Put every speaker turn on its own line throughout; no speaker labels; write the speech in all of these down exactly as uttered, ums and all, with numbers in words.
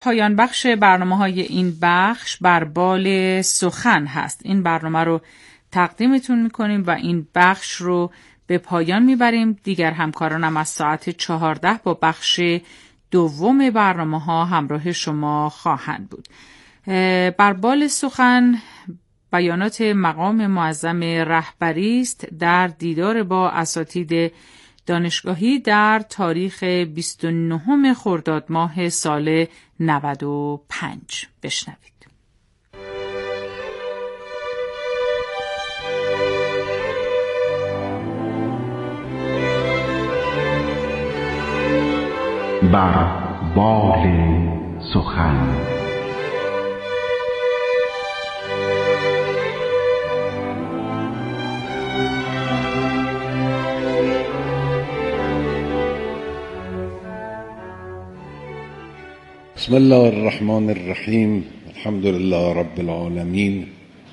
پایان بخش برنامه‌های این بخش بر بال سخن هست. این برنامه رو تقدیمتون میکنیم و این بخش رو به پایان میبریم. دیگر همکارانم از ساعت چهارده با بخش دوم برنامه ها همراه شما خواهند بود. بر بال سخن بیانات مقام معظم رهبری است در دیدار با اساتید دانشگاهی در تاریخ بیست و نهم خرداد ماه سال نود و پنج. بشنوید.
بر بال سخن.
بسم الله الرحمن الرحیم. الحمد لله رب العالمین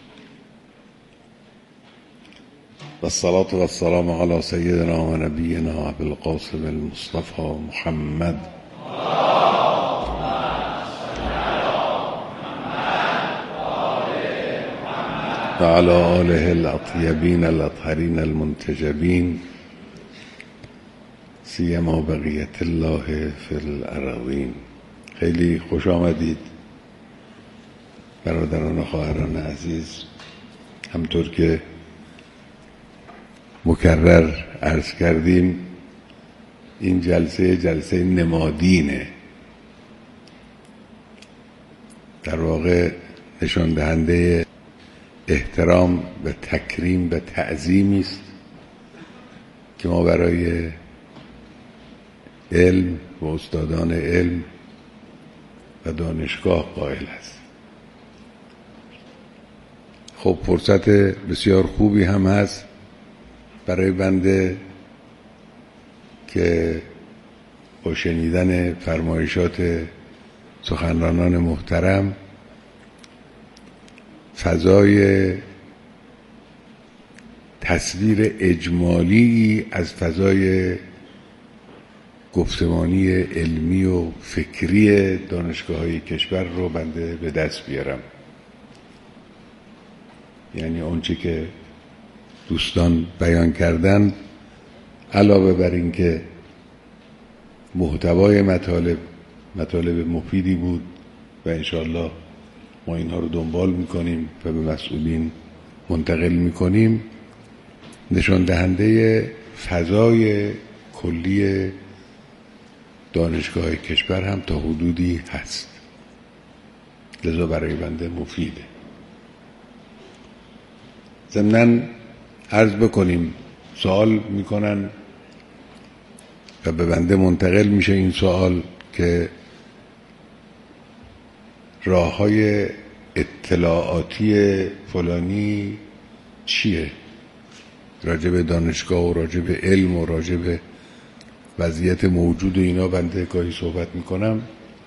و الصلاة و السلام علی سیدنا و نبینا ابی القاسم المصطفى محمد و علی آله الاطیبین الاطهرین المنتجبین سیما بقیت الله فی الارضین. خیلی خوش آمدید برادران و خواهران عزیز. همطور که مکرر عرض کردیم این جلسه جلسه نمادینه، در واقع نشان دهنده احترام و تکریم و تعظیمی است که ما برای علم و استادان علم و دانشگاه قائل هست. خب فرصت بسیار خوبی هم هست برای بنده که با شنیدن فرمایشات سخنرانان محترم فضای تصویر اجمالی از فضای گفتمانی علمی و فکری دانشگاه‌های کشور رو بنده به دست بیارم. یعنی آنچه که دوستان بیان کردن علاوه بر این که محتوای مطالب مطالب مفیدی بود و انشاءالله ما اینها رو دنبال میکنیم و به مسئولین منتقل میکنیم، نشان دهنده فضای کلی دانشگاه کشور هم تا حدودی هست، لذا برای بنده مفیده. ضمناً عرض بکنیم سوال میکنن و به بنده منتقل میشه این سوال که راه‌های اطلاعاتی فلانی چیه راجع به دانشگاه و راجع به علم و راجع به وضعیت موجود و اینا. بنده گاهی صحبت میکنم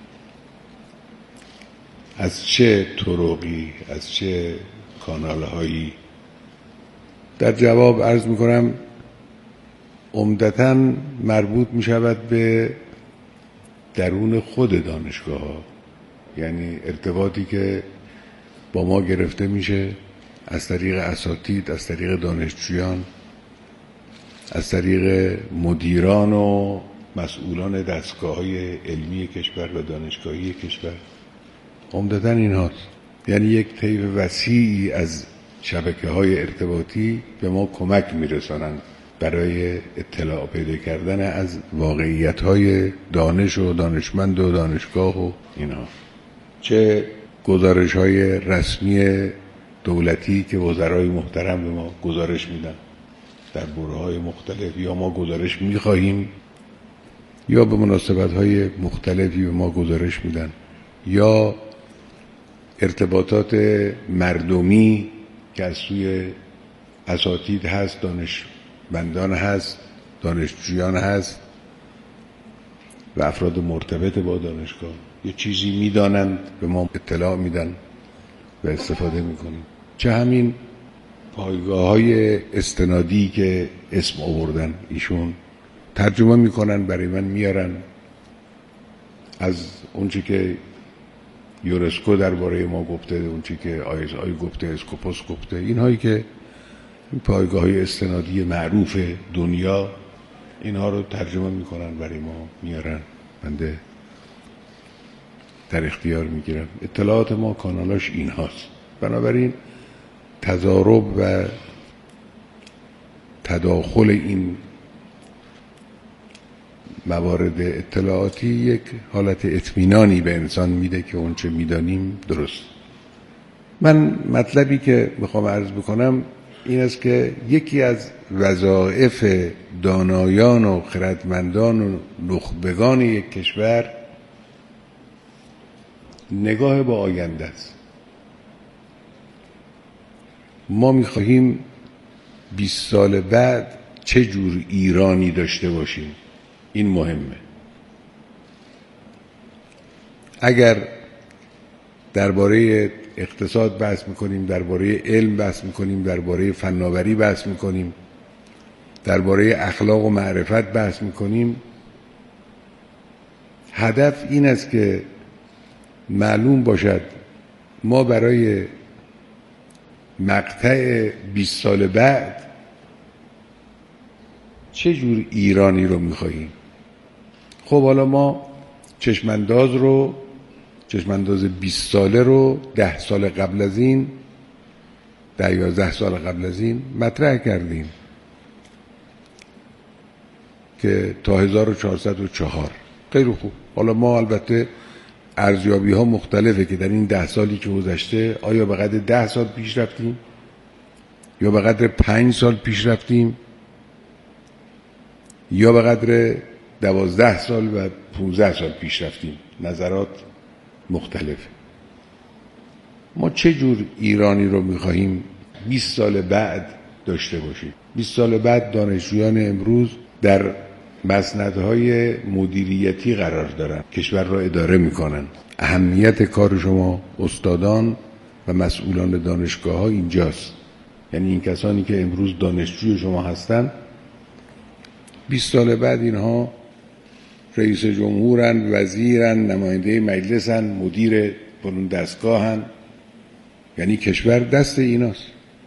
از چه طرقی، از چه کانالهایی. در جواب عرض میکنم عمدتاً مربوط میشود به درون خود دانشگاه ها، یعنی ارتباطی که با ما گرفته میشه از طریق اساتید، از طریق دانشجویان، از طریق مدیران و مسئولان دستگاه‌های علمی کشور و دانشگاهی کشور. عمدتاً این هاست. یعنی یک طیف وسیعی از شبکه‌های ارتباطی به ما کمک میرسانند برای اطلاع پیدا کردن از واقعیت‌های دانش و دانشمند و دانشگاه و اینا. چه گزارش‌های رسمی دولتی که وزرای محترم به ما گزارش میدن در برهه‌های مختلف، یا ما گزارش می‌خواهیم یا به مناسبت‌های مختلفی به ما گزارش میدن، یا ارتباطات مردمی که از سوی اساتید هست، دانشمندان هست، دانشجویان هست و افراد مرتبط با دانشگاه یه چیزی میدانند به ما اطلاع میدن و استفاده میکنیم. چه همین پایگاه‌های استنادی که اسم آوردن ایشون ترجمه میکنن برای من میارن، از اونچه که یونسکو درباره ما گفته، اون چی که آی اس آی گفته، اسکوپوس گفته، اینهایی که پایگاه‌های استنادی معروف دنیا اینها رو ترجمه میکنن برای ما میارن، بنده در اختیار میگیرم. اطلاعات ما کانالاش این هاست. بنابراین تضارب و تداخل این موارد اطلاعاتی یک حالت اطمینانی به انسان میده که اون چه میدانیم درست. من مطلبی که میخوام عرض بکنم این است که یکی از وظایف دانایان و خردمندان و نخبگان یک کشور نگاه با آینده است. ما میخواهیم بیست سال بعد چه جور ایرانی داشته باشیم. این مهمه. اگر درباره اقتصاد بحث میکنیم، درباره علم بحث میکنیم، درباره فناوری بحث میکنیم، درباره اخلاق و معرفت بحث میکنیم، هدف این است که معلوم باشد ما برای مقطع بیست سال بعد چه جور ایرانی رو میخواهیم. خب حالا ما چشمانداز رو چشمانداز بیست ساله رو ده سال قبل از این ده یازده سال قبل از این مطرح کردیم که تا هزار و چهارصد و چهار. خیلی خوب. حالا ما البته ارزیابی ها مختلفه که در این ده سالی که گذشته آیا به قدر ده سال پیش رفتیم یا به قدر پنج سال پیش رفتیم یا به قدر دوازده سال و پونزده سال پیش رفتیم. نظرات مختلفه. ما چه جور ایرانی رو میخواهیم بیست سال بعد داشته باشیم؟ بیست سال بعد دانشجویان امروز در مسندهای مدیریتی قرار دارن، کشور را اداره میکنن. اهمیت کار شما استادان و مسئولان دانشگاه ها اینجاست. یعنی این کسانی که امروز دانشجوی شما هستن بیست سال بعد اینها رئیس جمهورن، وزیرن، نماینده مجلسن، مدیر فلان دستگاهن. یعنی کشور دست ایناست.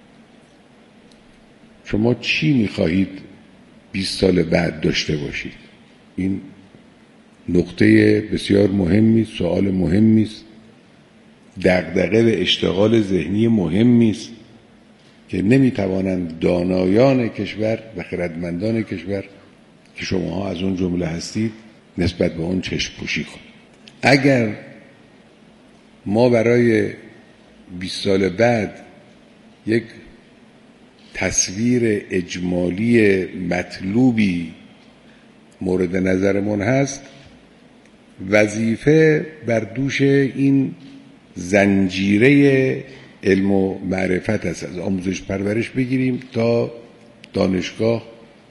شما چی میخواهید بیست سال بعد داشته باشید؟ این نقطه بسیار مهمی است، سوال مهمی است، دغدغه و اشتغال ذهنی مهمی است که نمیتوانند دانایان کشور و خردمندان کشور که شماها از اون جمله هستید نسبت به اون چشم پوشی کنید. اگر ما برای بیست سال بعد یک تصویر اجمالی مطلوبی مورد نظرمون هست، وظیفه بر دوش این زنجیره علم و معرفت است. از آموزش پرورش بگیریم تا دانشگاه،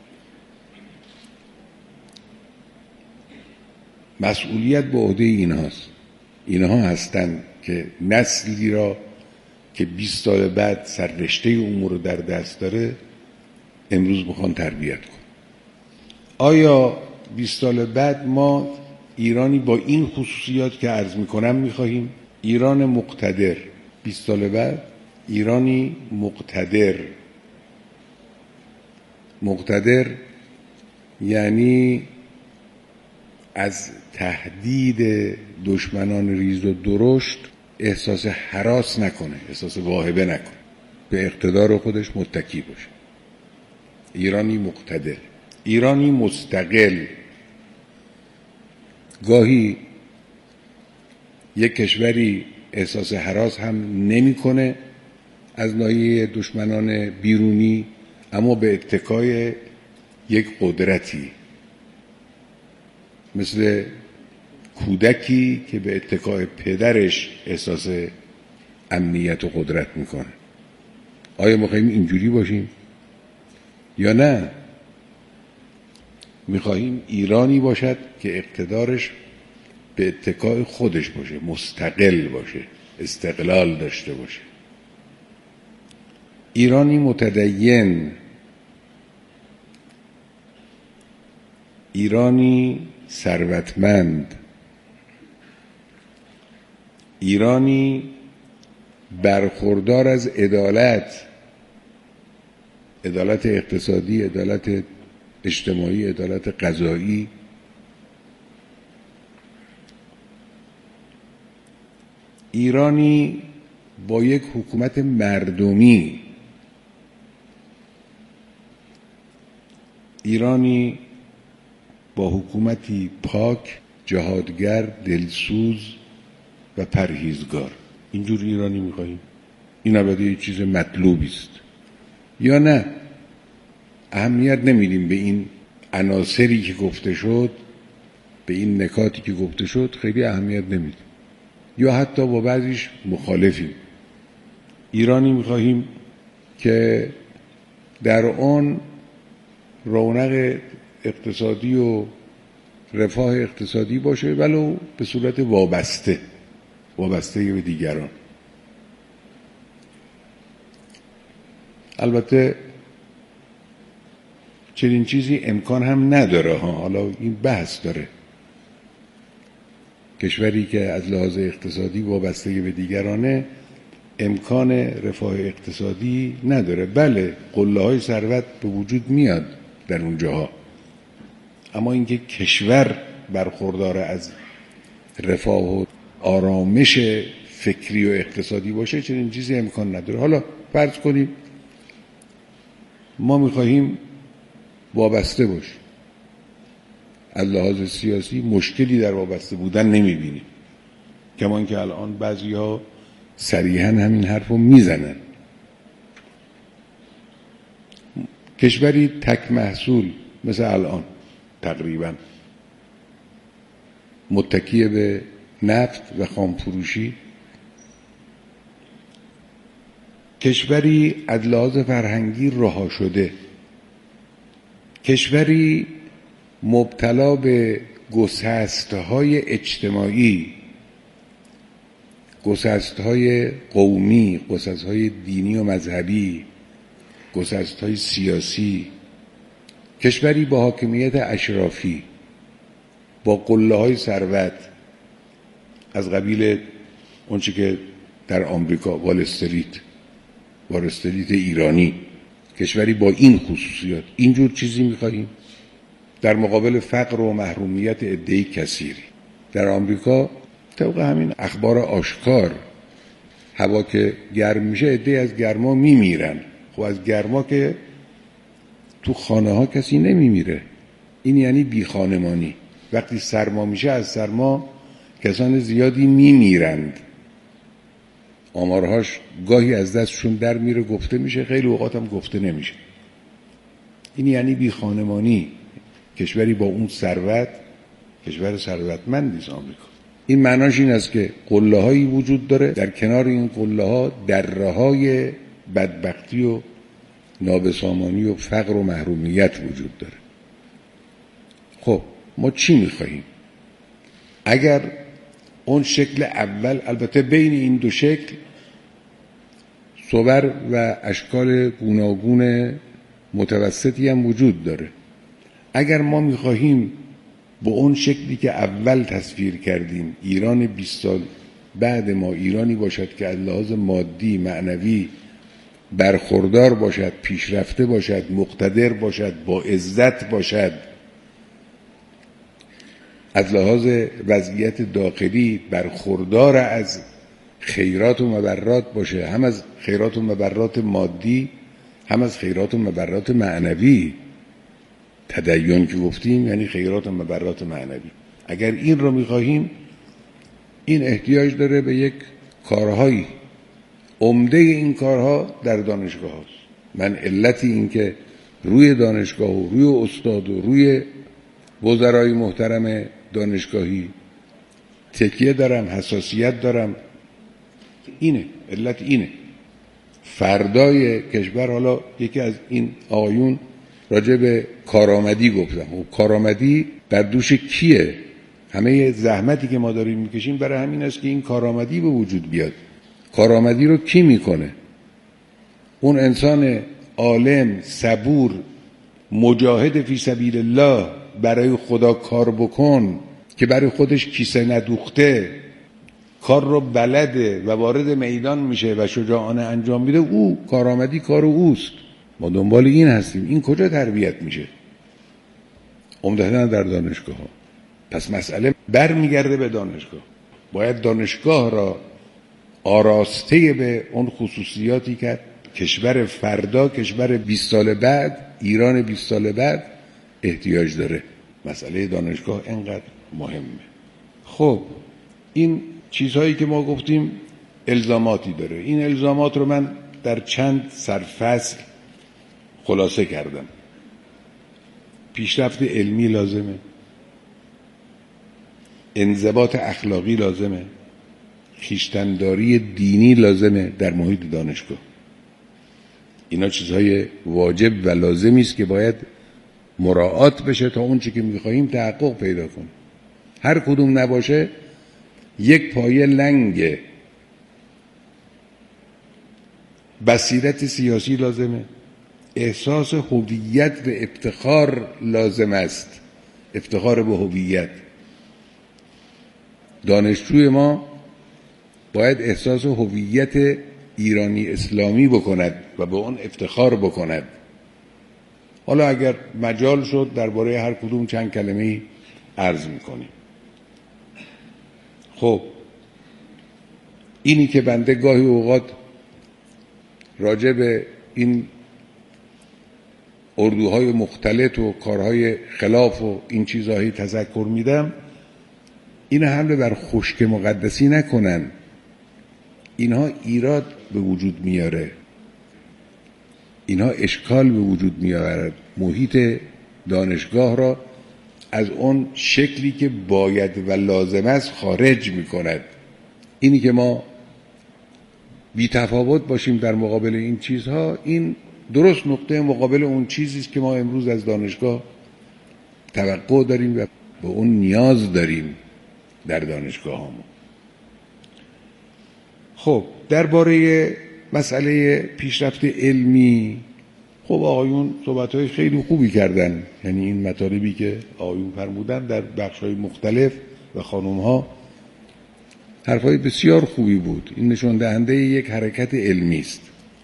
مسئولیت به عهده اینهاست. اینها هستند که نسلی را که بیست سال بعد سررشته امور رو در دست داره امروز میخوان تربیت کن. آیا بیست سال بعد ما ایرانی با این خصوصیات که عرض میکنم میخواهیم؟ ایران مقتدر. بیست سال بعد ایرانی مقتدر. مقتدر یعنی از تهدید دشمنان ریز و درشت احساس هراس نکنه، احساس واهبه نکنه، به اقتدار خودش متکی باشه. ایرانی مقتدر. ایرانی مستقل. گاهی یک کشوری احساس هراس هم نمیکنه از ناحیه دشمنان بیرونی، اما به اتکای یک قدرتی، مثل کودکی که به اتکای پدرش احساس امنیت و قدرت میکنه. آیا میخواییم اینجوری باشیم یا نه؟ میخواهیم ایرانی باشد که اقتدارش به اتکای خودش باشه، مستقل باشه، استقلال داشته باشه. ایرانی متدین. ایرانی ثروتمند. ایرانی برخوردار از عدالت، عدالت اقتصادی، عدالت اجتماعی، عدالت قضایی، ایرانی با یک حکومت مردمی، ایرانی با حکومتی پاک، جهادگر، دلسوز و پرهیزگار. اینجور ایرانی می‌خواهیم؟ این البته یه چیز مطلوبی است یا نه؟ اهمیت نمیدیم به این عناصری که گفته شد، به این نکاتی که گفته شد خیلی اهمیت نمیدیم، یا حتی با بعضیش مخالفیم. ایرانی می‌خواهیم که در آن رونق اقتصادی و رفاه اقتصادی باشه، ولو به صورت وابسته وابسته به دیگران. البته چنین چیزی امکان هم نداره ها. حالا این بحث داره. کشوری که از لحاظ اقتصادی وابسته به دیگرانه امکان رفاه اقتصادی نداره. بله، قله‌های ثروت به وجود میاد در اونجاها، اما اینکه کشور برخوردار از رفاه و آرامش فکری و اقتصادی باشه چنین چیزی امکان نداره. حالا فرض کنیم ما میخواهیم وابسته باشیم، از لحاظ سیاسی مشکلی در وابسته بودن نمیبینیم، کما اینکه الان بعضی‌ها صریحاً همین حرفو میزنن. کشوری تک محصول مثل الان تقریبا متکی به نفت و خامفروشی، کشوری از لحاظ فرهنگی رها شده، کشوری مبتلا به گسست‌های اجتماعی، گسست‌های قومی، گسست‌های دینی و مذهبی، گسست‌های سیاسی، کشوری با حاکمیت اشرافی، با قله‌های ثروت از قبیل اونچه که در آمریکا وال استریت، وال استریت ایرانی، کشوری با این خصوصیات. اینجور چیزی می‌خواهیم در مقابل فقر و محرومیت عده‌ای کثیری. در آمریکا طبق همین اخبار آشکار هوا که گرم میشه عده‌ای از گرما میمیرن. خب از گرما که تو خانه ها کسی نمیمیره، این یعنی بی خانمانی. وقتی سرما میشه از سرما کسان زیادی میمیرند، آمارهاش گاهی از دستشون در میره، گفته میشه، خیلی اوقات هم گفته نمیشه. این یعنی بی خانمانی. کشوری با اون ثروت، کشور ثروتمندی است آمریکا. این معناش این است که قله‌هایی وجود داره، در کنار این قله‌ها دره‌های بدبختی و نابسامانی و فقر و محرومیت وجود داره. خب ما چی می‌خواهیم؟ اگر اون شکل اول، البته بین این دو شکل صور و اشکال گوناگون متوسطی هم وجود داره. اگر ما می‌خواهیم با اون شکلی که اول تصویر کردیم ایران بیست سال بعد ما ایرانی باشد که از لحاظ مادی، معنوی برخوردار باشد، پیشرفته باشد، مقتدر باشد، با عزت باشد، از لحاظ وضعیت داخلی برخوردار از خیرات و مبرات باشه، هم از خیرات و مبرات مادی، هم از خیرات و مبرات معنوی. تدین که گفتیم یعنی خیرات و مبرات معنوی. اگر این رو می‌خواهیم، این احتیاج داره به یک کارهایی. عمده این کارها در دانشگاه هاست. من علت این که روی دانشگاه و روی استاد و روی وزرای محترم دانشگاهی تکیه دارم، حساسیت دارم، اینه، علت اینه. فردای کشور، حالا یکی از این آقایون راجع به کارآمدی گفتم، و کارآمدی در دوش کیه؟ همه زحمتی که ما داریم میکشیم برای همین است که این کارآمدی به وجود بیاد. کارآمدی رو کی میکنه؟ اون انسان عالم، صبور، مجاهد فی سبیل الله، برای خدا کار بکن که برای خودش کیسه ندوخته، کار رو بلده و وارد میدان میشه و شجاعانه انجام میده، او کارآمدی کار اوست. ما دنبال این هستیم. این کجا تربیت میشه؟ عمدتاً در دانشگاه ها. پس مسئله برمیگرده به دانشگاه. باید دانشگاه را آراسته به اون خصوصیاتی که کشور فردا، کشور بیست سال بعد، ایران بیست سال بعد احتیاج داره. مسئله دانشگاه اینقدر مهمه. خب این چیزهایی که ما گفتیم الزاماتی داره. این الزامات رو من در چند سرفصل خلاصه کردم. پیشرفت علمی لازمه، انضباط اخلاقی لازمه، خویشتن‌داری دینی لازمه در محیط دانشگاه. اینا چیزهای واجب و لازمی است که باید مراعات بشه تا اون چی که می‌خوایم تحقق پیدا کنه. هر کدوم نباشه یک پایه لنگه. بصیرت سیاسی لازمه، احساس هویت و افتخار لازم است، افتخار به هویت. دانشجوی ما باید احساس هویت ایرانی اسلامی بکند و به اون افتخار بکند. حالا اگر مجال شد درباره هر کدوم چند کلمه‌ای عرض می‌کنیم. خب اینی که بنده گاهی اوقات راجع به این اردوهای مختلط و کارهای خلاف و این چیزهایی تذکر میدم، این حمله بر خشک مقدسی نکنن. اینها ایراد به وجود میاره، اینها اشکال به وجود میاره، محیط دانشگاه را از اون شکلی که باید و لازم است خارج میکند. اینی که ما بی تفاوت باشیم در مقابل این چیزها، این درست نقطه مقابل اون چیزی است که ما امروز از دانشگاه توقع داریم و به اون نیاز داریم در دانشگاه همون. خب درباره مسئله پیشرفت علمی، خب آقایون صحبت‌های خیلی خوبی کردن. یعنی این مطالبی که آقایون فرمودن در بخش‌های مختلف و خانم‌ها حرفای بسیار خوبی بود. این نشون دهنده یک حرکت علمی است.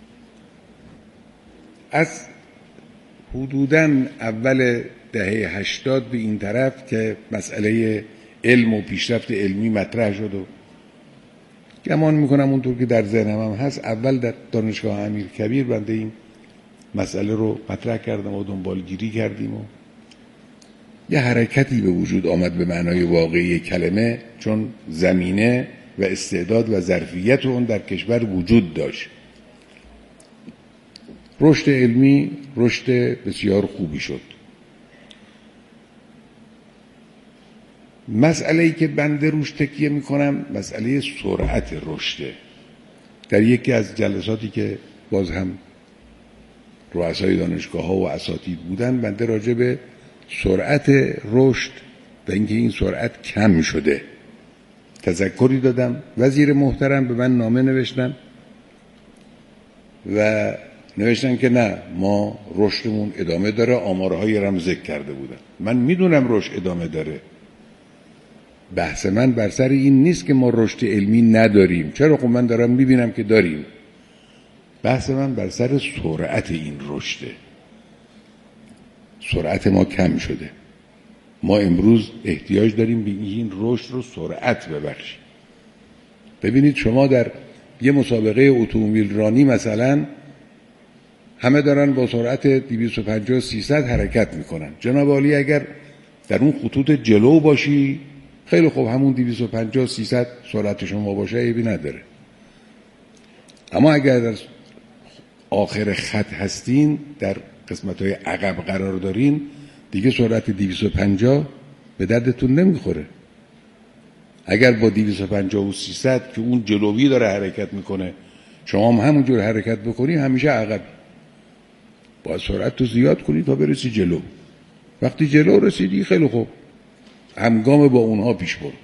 از حدوداً اول دهه هشتاد به این طرف که مسئله علم و پیشرفت علمی مطرح شد و گمان میکنم اونطور که در ذهنم هم هست، اول در دانشگاه امیرکبیر بنده این مسئله رو مطرح کردم و دنبالگیری کردیم و یه حرکتی به وجود آمد به معنای واقعی کلمه، چون زمینه و استعداد و ظرفیت اون در کشور وجود داشت. رشد علمی رشد بسیار خوبی شد. مسئله‌ای که بنده روش تکیه میکنم مسئله سرعت رشده. در یکی از جلساتی که باز هم رؤسای دانشگاه ها و اساتید بودن، بنده راجع به سرعت رشد و اینکه این سرعت کم شده تذکری دادم. وزیر محترم به من نامه نوشتن و نوشتن که نه، ما رشدمون ادامه داره. آمارهای رم ذکر کرده بودن. من میدونم رشد ادامه داره. بحث من بر سر این نیست که ما رشد علمی نداریم. چرا؟ خب من دارم میبینم که داریم. بحث من بر سر سرعت این رشده. سرعت ما کم شده. ما امروز احتیاج داریم به این رشد رو سرعت ببخشیم. ببینید شما در یه مسابقه اتومبیل رانی مثلا همه دارن با سرعت دویست و پنجاه سیصد حرکت میکنن. جناب عالی اگر در اون خطوط جلو باشی خیلی خوب، همون دویست و پنجاه سیصد سرعت شما باشه عیبی نداره. اما اگر در آخر خط هستین، در قسمت‌های عقب قرار دارین، دیگه سرعت دویست و پنجاه به دردتون نمیخوره. اگر با دویست و پنجاه و سیصد که اون جلوی داره حرکت میکنه شما هم همونجور حرکت بکنی، همیشه عقب. باید سرعت رو زیاد کنی تا برسی جلو. وقتی جلو رسیدی خیلی خوب، همگام با اونها پیش برو.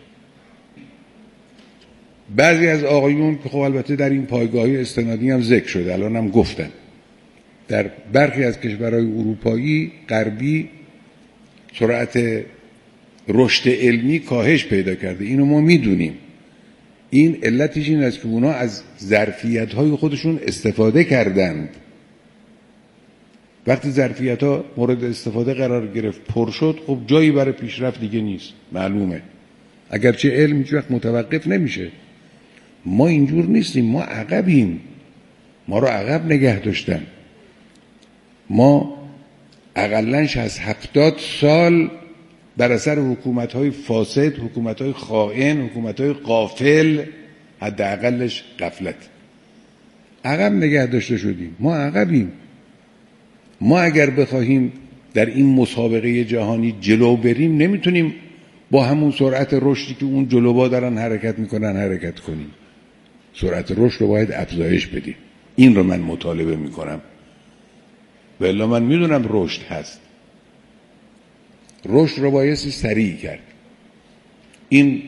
بعضی از آقایون که خب البته در این پایگاهی استنادی هم ذکر شده، الان هم گفتن، در برخی از کشورهای اروپایی غربی سرعت رشد علمی کاهش پیدا کرده. اینو ما میدونیم. این علتش این است که اونا از ظرفیت‌های خودشون استفاده کردند. وقتی ظرفیت‌ها مورد استفاده قرار گرفت، پر شد، خب جایی برای پیشرفت دیگه نیست، معلومه. اگرچه علم هیچ وقت متوقف نمیشه. ما اینجور نیستیم، ما عقبیم. ما رو عقب نگه داشتن. ما اقلاً از هفتاد سال بر اثر حکومت‌های فاسد، حکومت‌های خائن، حکومت‌های غافل، حداقلش غفلت، عقب نگه داشته شدیم. ما عقبیم. ما اگر بخواهیم در این مسابقه جهانی جلو بریم، نمیتونیم با همون سرعت رشدی که اون جلوها دارن حرکت میکنن حرکت کنیم. سرعت رشد رو باید افزایش بدیم. این رو من مطالبه میکنم. و الا من میدونم رشد هست، رشد رو بایستی سریع کرد. این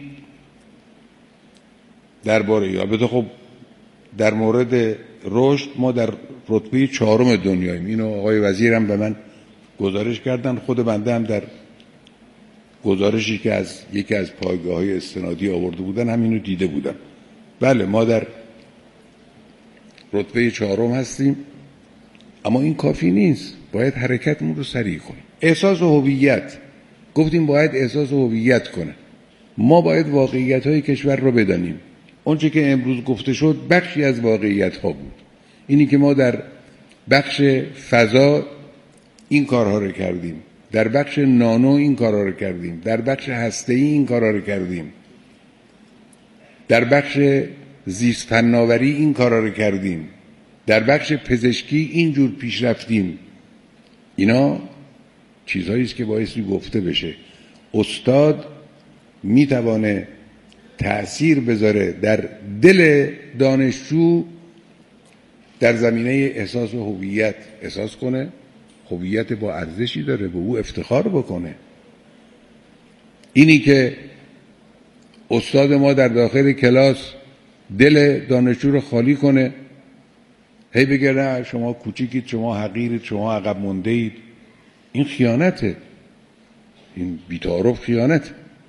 درباره، البته خب در مورد رشد ما در رتبه چهارم دنیاییم. اینو آقای وزیرم به من گزارش کردن، خود بنده هم در گزارشی که از یکی از پایگاه‌های استنادی آورده بودن همینو دیده بودم. بله ما در رتبه چهارم هستیم، اما این کافی نیست. باید حرکتمون رو سریع کنیم. احساس هویت، گفتیم باید احساس هویت کنه. ما باید واقعیت‌های کشور رو بدانیم. اونچه که امروز گفته شد بخشی از واقعیت‌ها بود. اینی که ما در بخش فضا این کارها رو کردیم، در بخش نانو این کارها رو کردیم، در بخش هسته‌ای این کارها رو کردیم، در بخش زیست فناوری این کارها رو کردیم، در بخش پزشکی اینجور پیش رفتیم. اینا چیزهایی است که بایستی گفته بشه. استاد میتوانه تأثیر بذاره در دل دانشجو در زمینه احساس هویت، احساس کنه هویت با ارزشی داره، به او افتخار بکنه. اینی که استاد ما در داخل کلاس دل دانشجو رو خالی کنه، هی بگه نه شما کوچیکید، شما حقیرید، شما عقب مونده اید، این خیانته، این بی‌تعارف خیانته.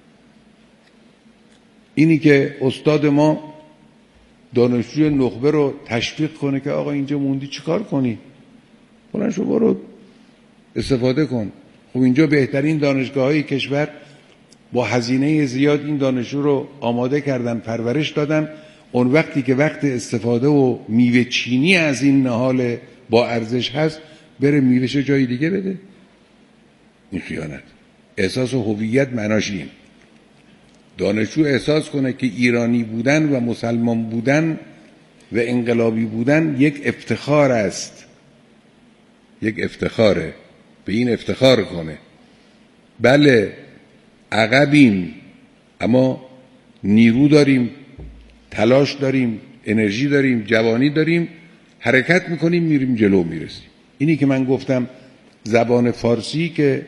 اینی که استاد ما دانشجوی نخبه رو تشویق کنه که آقا اینجا موندی چیکار کنی؟ بلند شو برو استفاده کن. خب اینجا بهترین دانشگاه‌های کشور با هزینه زیاد این دانشجو رو آماده کردن، پرورش دادن. اون وقتی که وقت استفاده و میوه چینی از این نهال با ارزش هست، بره میوهش جای دیگه بده. این خیانت. احساس هویت معناش این. دانشجو احساس کنه که ایرانی بودن و مسلمان بودن و انقلابی بودن یک افتخار است، یک افتخاره، به این افتخار کنه. بله عقبیم، اما نیرو داریم، تلاش داریم، انرژی داریم، جوانی داریم، حرکت میکنیم، میریم جلو میرسیم. اینی که من گفتم زبان فارسی که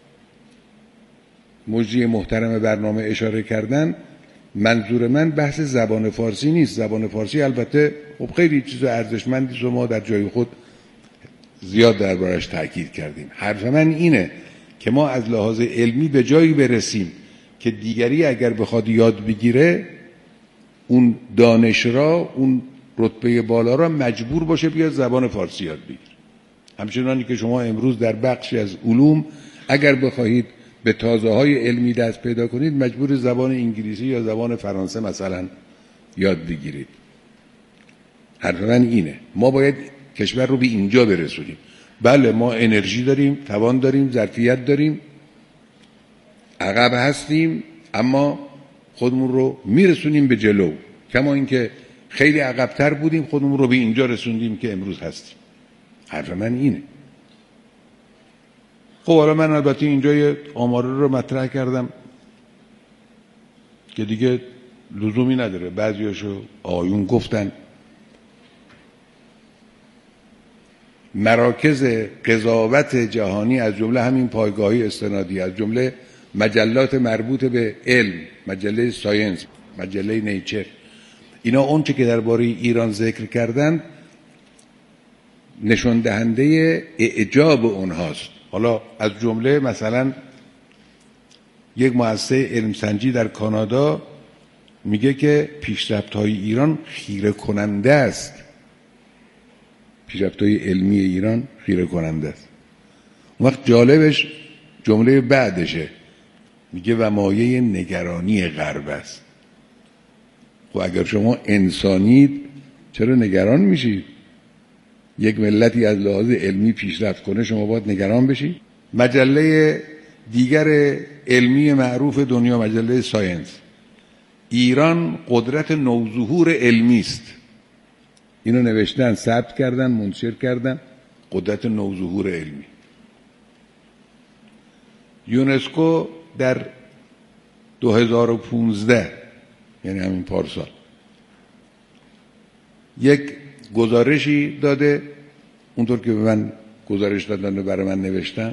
مجری محترم برنامه اشاره کردن، منظور من بحث زبان فارسی نیست. زبان فارسی البته خب خیلی چیز ارزشمندی است و ما در جای خود زیاد دربارش تاکید کردیم. حرف من اینه که ما از لحاظ علمی به جایی برسیم که دیگری اگر بخواد یاد بگیره، اون دانش را، اون رتبه بالا را مجبور باشه بیاد زبان فارسی یاد بگیره. همچنانی که شما امروز در بخشی از علوم اگر بخواهید به تازه‌های علمی دست پیدا کنید، مجبور زبان انگلیسی یا زبان فرانسه مثلا یاد بگیرید. حرف من اینه، ما باید کشور رو به اینجا برسونیم. بله ما انرژی داریم، توان داریم، ظرفیت داریم، عقب هستیم، اما خودمون رو میرسونیم به جلو. کما اینکه خیلی عقب‌تر بودیم، خودمون رو به اینجا رسوندیم که امروز هستیم. حرف من اینه. خب حالا من البته اینجا یه آماره رو مطرح کردم که دیگه لزومی نداره، بعضیاشو آیون گفتن. مراکز قضاوت جهانی از جمله همین پایگاهی استنادی، از جمله مجلات مربوط به علم، مجله ساینس، مجله نیچر، اینا اون چه که درباره ایران ذکر کردن نشون دهنده اعجاب اونهاست. حالا از جمله مثلا یک مؤسسه علم سنجی در کانادا میگه که پیشرفت‌های ایران خیره کننده است. پیشرفت‌های علمی ایران خیره کننده است. اون وقت جالبش جمله بعدشه، میگه و مایه نگرانی غرب است. خب اگر شما انسانید چرا نگران میشید؟ یک ملتی از لحاظ علمی پیشرفت کنه شما باید نگران بشید؟ مجله دیگر علمی معروف دنیا، مجله ساینس، ایران قدرت نوظهور علمی است. اینو نوشتن، ثبت کردن، منتشر کردن، قدرت نوظهور علمی. یونسکو در دو هزار و پانزده، یعنی همین پارسال، یک گزارشی داده، اونطور که به من گزارش دادن و برای من نوشتن،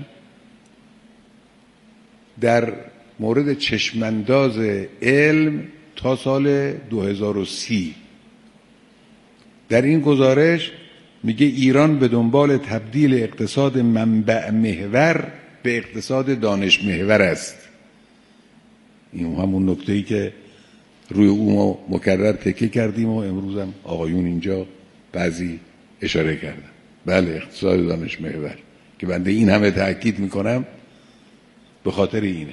در مورد چشمانداز علم تا سال دو هزار و سی. در این گزارش میگه ایران به دنبال تبدیل اقتصاد منبع محور به اقتصاد دانش محور است. این همون نکته‌ای که روی اون ما مکرر تکیه کردیم و امروز هم آقایون اینجا بعضی اشاره کردن. بله، اقتصاد دانش محور که بنده این همه تأکید میکنم به خاطر اینه.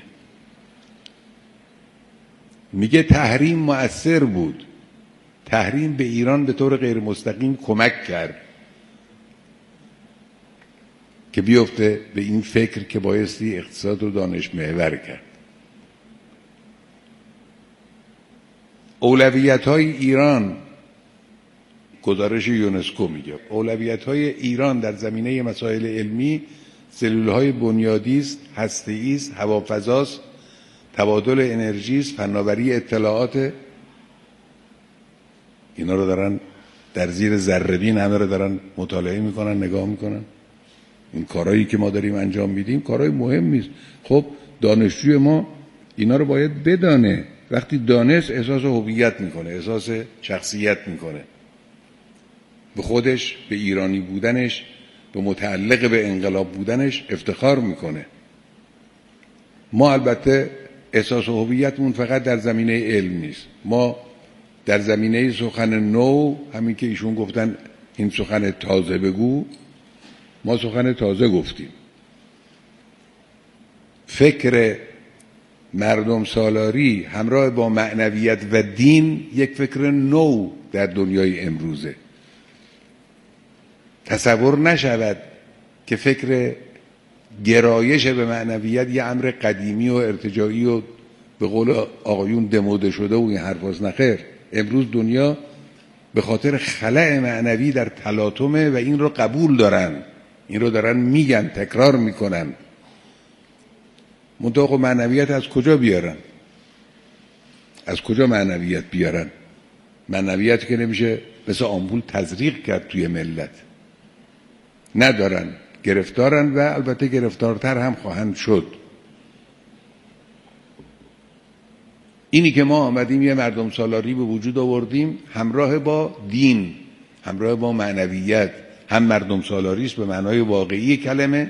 میگه تحریم مؤثر بود. تحریم به ایران به طور غیر مستقیم کمک کرد که بیفته به این فکر که بایستی اقتصاد رو دانش محور کرد. اولویت‌های ایران، گزارش یونسکو میگه اولویت‌های ایران در زمینه مسائل علمی سلول‌های بنیادی است، هسته‌ای است، هوافضاست، تبادل انرژی است، فناوری اطلاعات. اینا رو دارن در زیر ذره‌بین همه رو دارن مطالعه میکنن، نگاه میکنن. این کارهایی که ما داریم انجام میدیم کارهای مهمی است. خب دانشجوی ما اینا رو باید بدانه. وقتی دانست احساس هویت میکنه، احساس شخصیت میکنه، به خودش، به ایرانی بودنش، به متعلق به انقلاب بودنش افتخار میکنه. ما البته احساس هویتمون فقط در زمینه علم نیست. ما در زمینه سخن نو، همین که ایشون گفتن این سخن تازه بگو، ما سخن تازه گفتیم. فکر مردم سالاری همراه با معنویت و دین یک فکر نو در دنیای امروزه. تصور نشود که فکر گرایش به معنویت یه امر قدیمی و ارتجاعی و به قول آقایون دموده شده و این حرفاست. نخیر، امروز دنیا به خاطر خلأ معنوی در تلاطمه و این رو قبول دارن، این رو دارن میگن، تکرار میکنن. منطقه معنویت از کجا بیارن؟ از کجا معنویت بیارن؟ معنویت که نمیشه مثل آمپول تزریق کرد توی ملت. ندارن، گرفتارن و البته گرفتارتر هم خواهند شد. اینی که ما آمدیم یه مردم سالاری به وجود آوردیم همراه با دین، همراه با معنویت. هم مردم سالاری است به معنای واقعی کلمه،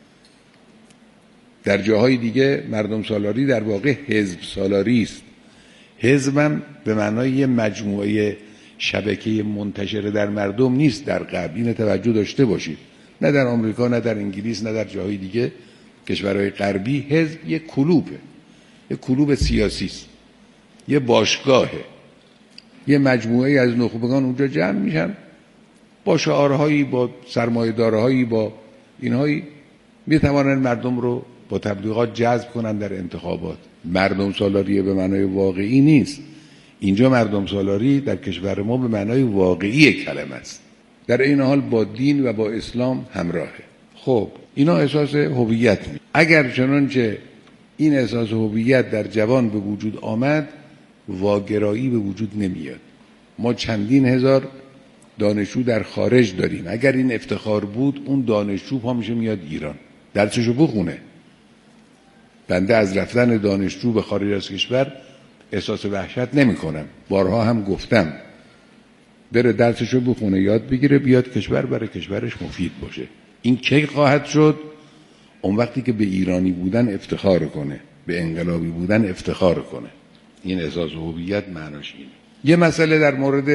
در جاهای دیگه مردم سالاری در واقع حزب سالاری است. حزبم به معنای یه مجموعه شبکه منتشر در مردم نیست. در غرب این توجه داشته باشید، نه در آمریکا، نه در انگلیس، نه در جاهای دیگه کشورهای غربی، حزب یه کلوبه، یه کلوب سیاسی است، یه باشگاهه، یه مجموعه از نخبگان اونجا جمع میشن با شعارهایی، با سرمایه‌دارهایی، با اینهایی میتوانن مردم رو با تبلیغات جذب کنن در انتخابات. مردم سالاری به معنای واقعی نیست. اینجا مردم سالاری در کشور ما به معنای واقعی کلمه است، در این حال با دین و با اسلام همراهه. خب اینا احساس هویت می. اگر چنانچه این احساس هویت در جوان به وجود آمد، واگرایی به وجود نمیاد. ما چندین هزار دانشجو در خارج داریم. اگر این افتخار بود، اون دانشجو پا میشه میاد ایران درسشو بخونه. بنده از رفتن دانشجو به خارج از کشور احساس وحشت نمی کنم. بارها هم گفتم بره درسشو بخونه، یاد بگیره، بیاد کشور، برای کشورش مفید باشه. این کی خواهد شد؟ اون وقتی که به ایرانی بودن افتخار کنه، به انقلابی بودن افتخار کنه. این احساس هویت معناش اینه. یه مسئله در مورد